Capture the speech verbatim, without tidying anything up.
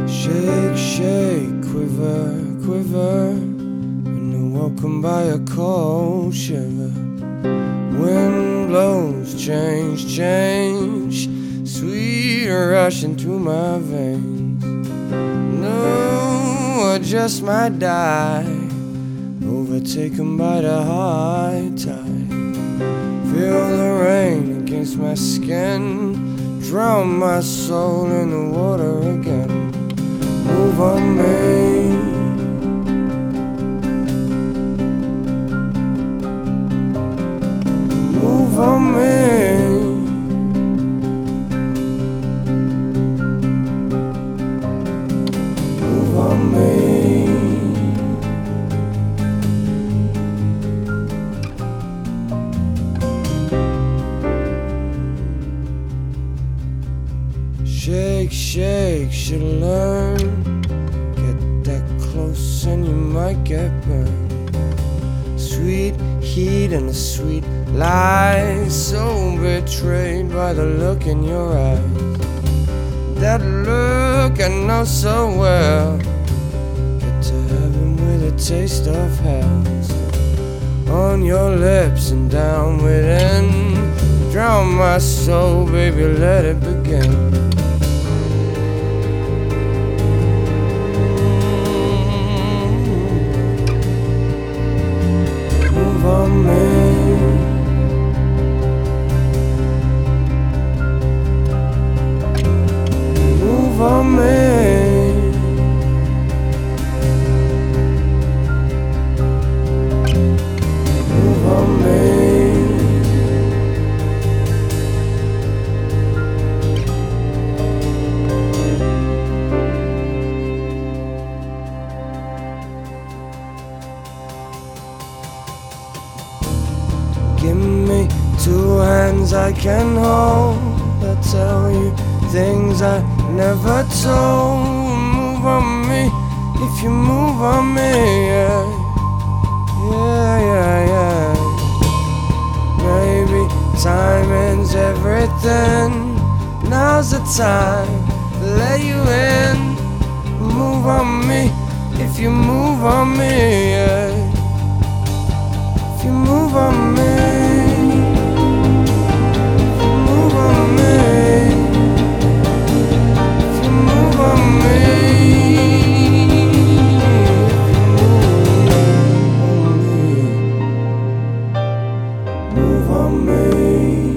Shake, shake, quiver, quiver, and you're welcomed by a cold shiver. Wind blows, change, change, sweet rushing through my veins. No, I just might die, overtaken by the high tide. Feel the rain against my skin, drown my soul in the water again. Move on me, move on me, move on me. Shake, shake, should learn. Get that close and you might get burned. Sweet heat and a sweet lie, so betrayed by the look in your eyes. That look I know so well. Get to heaven with a taste of hell. On your lips and down within, drown my soul, baby, let it begin. Move on me, move on me, move on me. Give me two hands I can hold. I'll tell you things I never told. Move on me if you move on me, yeah, yeah, yeah, yeah. Maybe timing's everything. Now's the time to let you in. Move on me if you move on me, yeah. If you move on me, if you move on me, if you move on me, if you move on me, move on me.